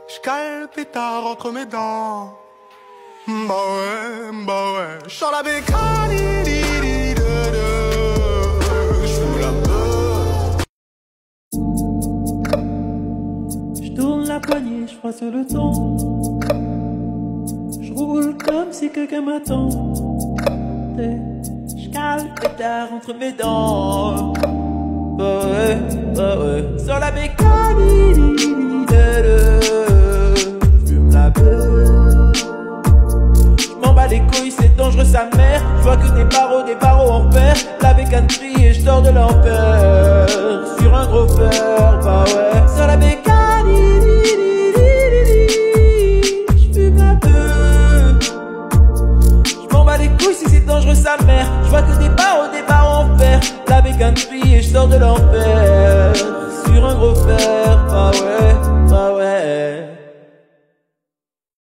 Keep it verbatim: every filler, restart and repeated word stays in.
J'cale le pétard entre mes dents. Bah ouais, bah ouais. J'sors la bécane, j'fume la beuh. J'tourne la poignée, j'froisse le ton. J'roule comme si quelqu'un m'attend. J'cale le pétard entre mes dents. Bah ouais, bah ouais. Sur la bécane, j'fume la beuh. J'm'en bats les couilles, c'est dangereux sa mère. J'vois que t'es pas